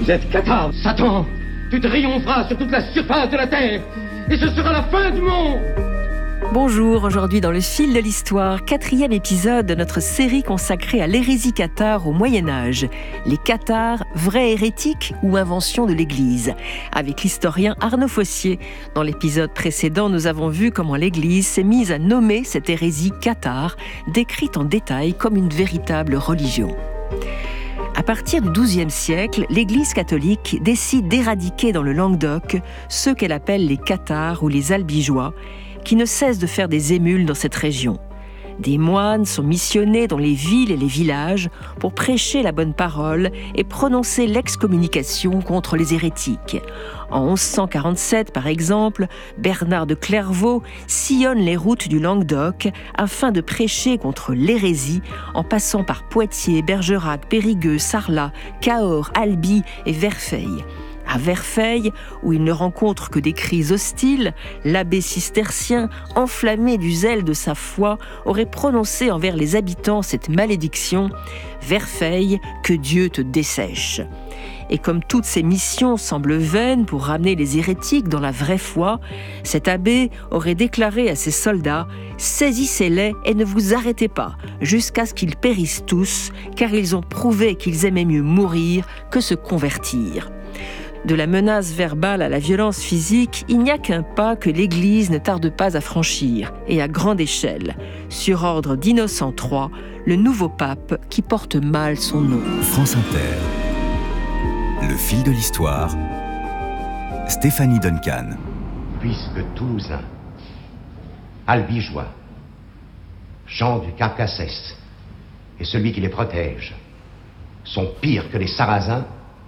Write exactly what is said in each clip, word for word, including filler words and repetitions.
Vous êtes cathares, Satan. Tu triompheras sur toute la surface de la terre. Et ce sera la fin du monde. Bonjour, aujourd'hui dans le fil de l'histoire, quatrième épisode de notre série consacrée à l'hérésie cathare au Moyen-Âge. Les cathares, vrais hérétiques ou invention de l'Église? Avec l'historien Arnaud Fossier. Dans l'épisode précédent, nous avons vu comment l'Église s'est mise à nommer cette hérésie cathare, décrite en détail comme une véritable religion. À partir du douzième siècle, l'Église catholique décide d'éradiquer dans le Languedoc ceux qu'elle appelle les cathares ou les albigeois, qui ne cessent de faire des émules dans cette région. Des moines sont missionnés dans les villes et les villages pour prêcher la bonne parole et prononcer l'excommunication contre les hérétiques. En onze cent quarante-sept, par exemple, Bernard de Clairvaux sillonne les routes du Languedoc afin de prêcher contre l'hérésie en passant par Poitiers, Bergerac, Périgueux, Sarlat, Cahors, Albi et Verfeil. À Verfeil, où il ne rencontre que des cris hostiles, l'abbé cistercien, enflammé du zèle de sa foi, aurait prononcé envers les habitants cette malédiction « Verfeil, que Dieu te dessèche ». Et comme toutes ces missions semblent vaines pour ramener les hérétiques dans la vraie foi, cet abbé aurait déclaré à ses soldats « Saisissez-les et ne vous arrêtez pas, jusqu'à ce qu'ils périssent tous, car ils ont prouvé qu'ils aimaient mieux mourir que se convertir ». De la menace verbale à la violence physique, il n'y a qu'un pas que l'Église ne tarde pas à franchir, et à grande échelle. Sur ordre d'Innocent trois, le nouveau pape qui porte mal son nom. France Inter. Le fil de l'histoire. Stéphanie Duncan. Puisque Toulousain, Albigeois, Jean du Carcassès et celui qui les protège sont pires que les Sarrasins,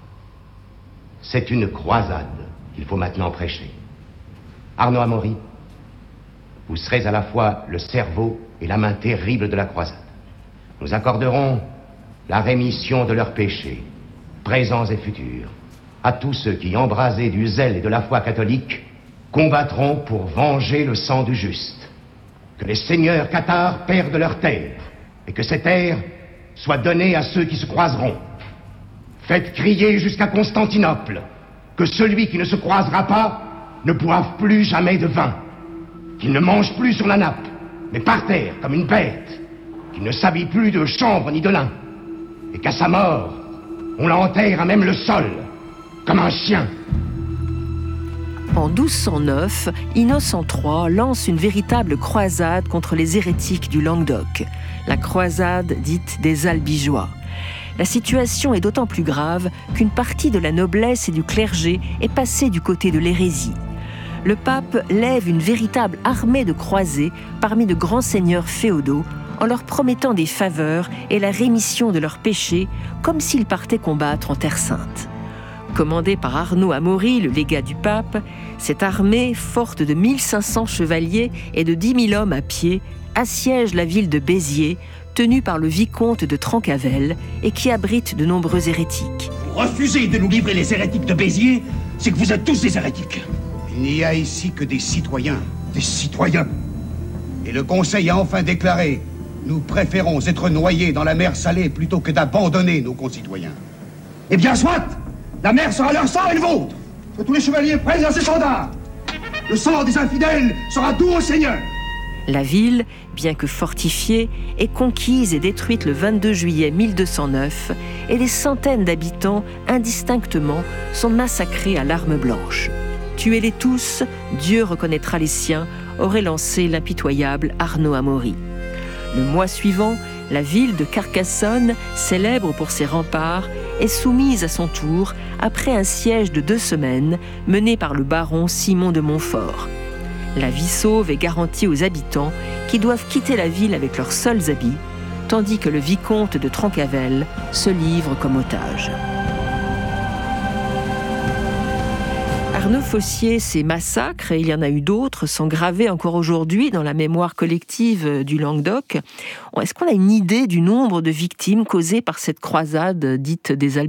c'est une croisade qu'il faut maintenant prêcher. Arnaud Amaury, vous serez à la fois le cerveau et la main terrible de la croisade. Nous accorderons la rémission de leurs péchés, présents et futurs, à tous ceux qui, embrasés du zèle et de la foi catholique, combattront pour venger le sang du juste. Que les seigneurs cathares perdent leur terre, et que cette terre soit donnée à ceux qui se croiseront. Faites crier jusqu'à Constantinople que celui qui ne se croisera pas ne boive plus jamais de vin, qu'il ne mange plus sur la nappe, mais par terre comme une bête, qu'il ne s'habille plus de chanvre ni de lin, et qu'à sa mort, on l'enterre à même le sol, comme un chien. En douze cent neuf, Innocent trois lance une véritable croisade contre les hérétiques du Languedoc, la croisade dite des Albigeois. La situation est d'autant plus grave qu'une partie de la noblesse et du clergé est passée du côté de l'hérésie. Le pape lève une véritable armée de croisés parmi de grands seigneurs féodaux en leur promettant des faveurs et la rémission de leurs péchés comme s'ils partaient combattre en Terre Sainte. Commandée par Arnaud Amaury, le légat du pape, cette armée, forte de mille cinq cents chevaliers et de dix mille hommes à pied, assiège la ville de Béziers, tenue par le vicomte de Trencavel et qui abrite de nombreux hérétiques. Vous refusez de nous livrer les hérétiques de Béziers, c'est que vous êtes tous des hérétiques. Il n'y a ici que des citoyens. Des citoyens. Et le Conseil a enfin déclaré « Nous préférons être noyés dans la mer Salée plutôt que d'abandonner nos concitoyens. » Eh bien, soit! La mer sera leur sang et le vôtre! Que tous les chevaliers prennent leurs étendards. Le sang des infidèles sera doux au Seigneur. La ville, bien que fortifiée, est conquise et détruite le vingt-deux juillet mille deux cent neuf et des centaines d'habitants, indistinctement, sont massacrés à l'arme blanche. Tuez-les tous, Dieu reconnaîtra les siens, aurait lancé l'impitoyable Arnaud Amaury. Le mois suivant, la ville de Carcassonne, célèbre pour ses remparts, est soumise à son tour après un siège de deux semaines mené par le baron Simon de Montfort. La vie sauve est garantie aux habitants qui doivent quitter la ville avec leurs seuls habits, tandis que le vicomte de Trencavel se livre comme otage. Arnaud Fossier, ces massacres, et il y en a eu d'autres, sont gravés encore aujourd'hui dans la mémoire collective du Languedoc. Est-ce qu'on a une idée du nombre de victimes causées par cette croisade dite des Albigeois ?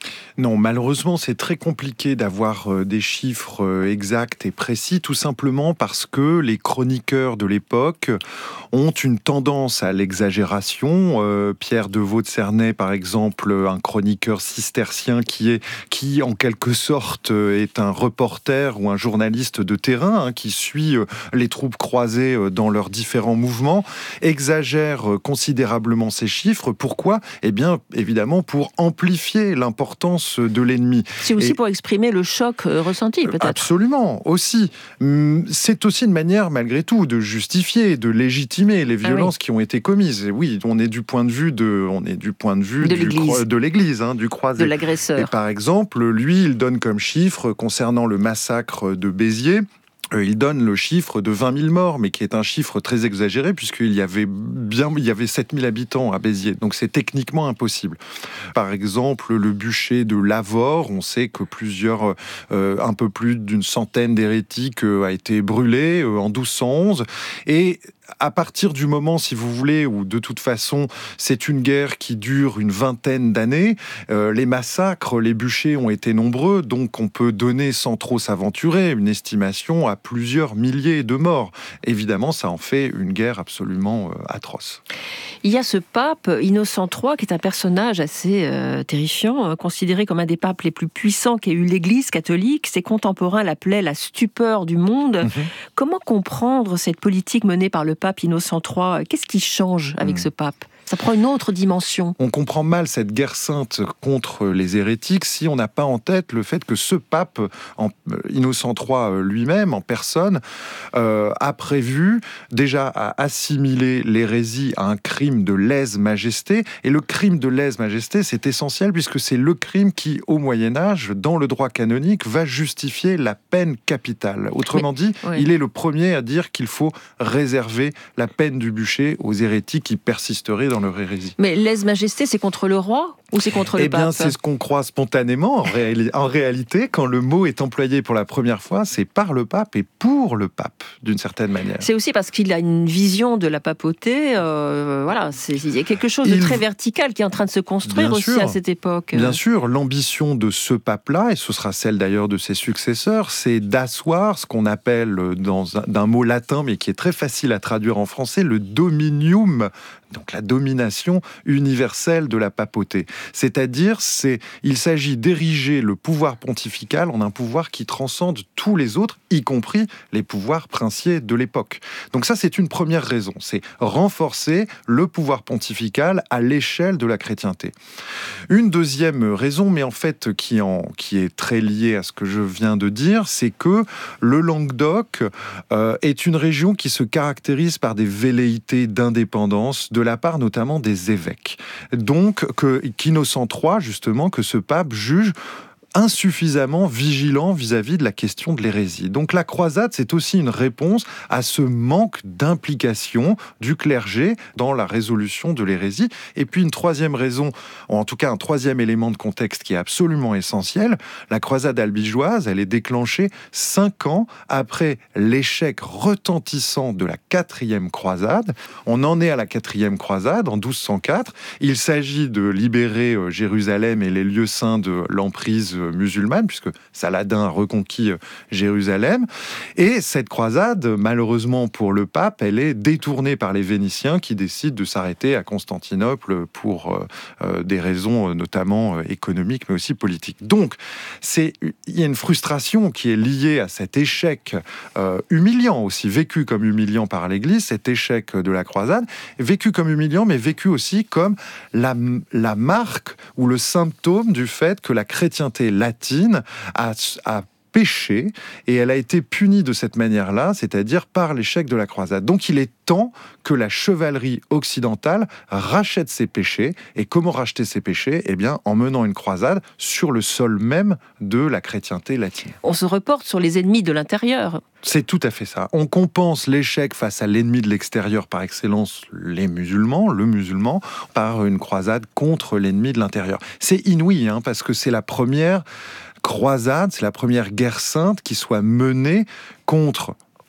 Non, malheureusement, c'est très compliqué d'avoir euh, des chiffres euh, exacts et précis, tout simplement parce que les chroniqueurs de l'époque ont une tendance à l'exagération. Euh, Pierre de Vaux-de-Cernay, par exemple, un chroniqueur cistercien qui est, qui en quelque sorte est un reporter ou un journaliste de terrain, hein, qui suit euh, les troupes croisées euh, dans leurs différents mouvements, exagère euh, considérablement ces chiffres. Pourquoi ? Eh bien, évidemment, pour amplifier l'importance de l'ennemi. C'est aussi Et, pour exprimer le choc euh, ressenti, peut-être. Absolument, aussi. C'est aussi une manière, malgré tout, de justifier, de légitimer les violences ah oui. qui ont été commises. Et oui, on est du point de vue de, on est du point de vue de du l'Église, de l'Église, hein, du croisé, de l'agresseur. Et par exemple, lui, il donne comme chiffre concernant le massacre de Béziers. Il donne le chiffre de vingt mille morts, mais qui est un chiffre très exagéré, puisqu'il y avait bien, il y avait sept mille habitants à Béziers. Donc c'est techniquement impossible. Par exemple, le bûcher de Lavore, on sait que plusieurs, euh, un peu plus d'une centaine d'hérétiques euh, a été brûlé euh, en douze cent onze. Et à partir du moment, si vous voulez, où de toute façon, c'est une guerre qui dure une vingtaine d'années, euh, les massacres, les bûchers ont été nombreux, donc on peut donner, sans trop s'aventurer, une estimation à plusieurs milliers de morts. Évidemment, ça en fait une guerre absolument euh, atroce. Il y a ce pape, Innocent trois, qui est un personnage assez euh, terrifiant, euh, considéré comme un des papes les plus puissants qu'ait eu l'Église catholique. Ses contemporains l'appelaient la stupeur du monde. Mmh. Comment comprendre cette politique menée par le pape Innocent trois ? Qu'est-ce qui change avec mmh. ce pape ? Ça prend une autre dimension. On comprend mal cette guerre sainte contre les hérétiques si on n'a pas en tête le fait que ce pape, en, Innocent trois lui-même, en personne, euh, a prévu déjà à assimiler l'hérésie à un crime de lèse-majesté. Et le crime de lèse-majesté, c'est essentiel puisque c'est le crime qui, au Moyen-Âge, dans le droit canonique, va justifier la peine capitale. Autrement Mais, dit, oui. il est le premier à dire qu'il faut réserver la peine du bûcher aux hérétiques qui persisteraient dans leur hérésie. Mais lèse-majesté, c'est contre le roi ou c'est contre le eh pape ? Eh bien, c'est ce qu'on croit spontanément. En, réali- en réalité, quand le mot est employé pour la première fois, c'est par le pape et pour le pape, d'une certaine manière. C'est aussi parce qu'il a une vision de la papauté. Euh, voilà, c'est, il y a quelque chose de Il... très vertical qui est en train de se construire bien aussi sûr, à cette époque. Bien sûr, l'ambition de ce pape-là, et ce sera celle d'ailleurs de ses successeurs, c'est d'asseoir ce qu'on appelle, dans un, d'un mot latin, mais qui est très facile à traduire en français, le dominium, donc la domination universelle de la papauté. C'est-à-dire, c'est, il s'agit d'ériger le pouvoir pontifical en un pouvoir qui transcende tous les autres, y compris les pouvoirs princiers de l'époque. Donc ça, c'est une première raison, c'est renforcer le pouvoir pontifical à l'échelle de la chrétienté. Une deuxième raison, mais en fait qui, en, qui est très liée à ce que je viens de dire, c'est que le Languedoc euh, est une région qui se caractérise par des velléités d'indépendance de la part notamment des évêques. Donc, que, qu'Innocent trois, justement, que ce pape juge insuffisamment vigilant vis-à-vis de la question de l'hérésie. Donc la croisade, c'est aussi une réponse à ce manque d'implication du clergé dans la résolution de l'hérésie. Et puis une troisième raison, ou en tout cas un troisième élément de contexte qui est absolument essentiel, la croisade albigeoise, elle est déclenchée cinq ans après l'échec retentissant de la quatrième croisade. On en est à la quatrième croisade, en douze cent quatre. Il s'agit de libérer Jérusalem et les lieux saints de l'emprise musulmane, puisque Saladin a reconquis Jérusalem. Et cette croisade, malheureusement pour le pape, elle est détournée par les Vénitiens qui décident de s'arrêter à Constantinople pour euh, des raisons notamment économiques, mais aussi politiques. Donc, c'est, il y a une frustration qui est liée à cet échec euh, humiliant aussi, vécu comme humiliant par l'Église, cet échec de la croisade, vécu comme humiliant, mais vécu aussi comme la, la marque ou le symptôme du fait que la chrétienté latine a, a péché et elle a été punie de cette manière-là, c'est-à-dire par l'échec de la croisade. Donc il est temps que la chevalerie occidentale rachète ses péchés. Et comment racheter ses péchés ? Eh bien, en menant une croisade sur le sol même de la chrétienté latine. On se reporte sur les ennemis de l'intérieur. C'est tout à fait ça. On compense l'échec face à l'ennemi de l'extérieur par excellence, les musulmans, le musulman, par une croisade contre l'ennemi de l'intérieur. C'est inouï, hein, parce que c'est la première croisade, c'est la première guerre sainte qui soit menée contre, alors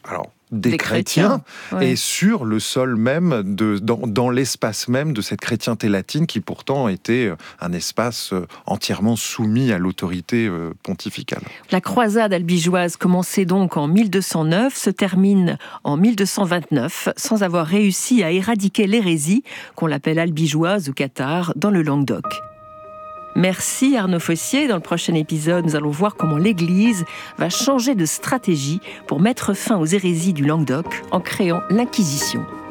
des, des chrétiens, chrétiens ouais. et sur le sol même, de, dans, dans l'espace même de cette chrétienté latine qui pourtant était un espace entièrement soumis à l'autorité pontificale. La croisade albigeoise, commencée donc en mille deux cent neuf, se termine en mille deux cent vingt-neuf sans avoir réussi à éradiquer l'hérésie, qu'on l'appelle albigeoise ou cathare, dans le Languedoc. Merci Arnaud Fossier. Dans le prochain épisode, nous allons voir comment l'Église va changer de stratégie pour mettre fin aux hérésies du Languedoc en créant l'Inquisition.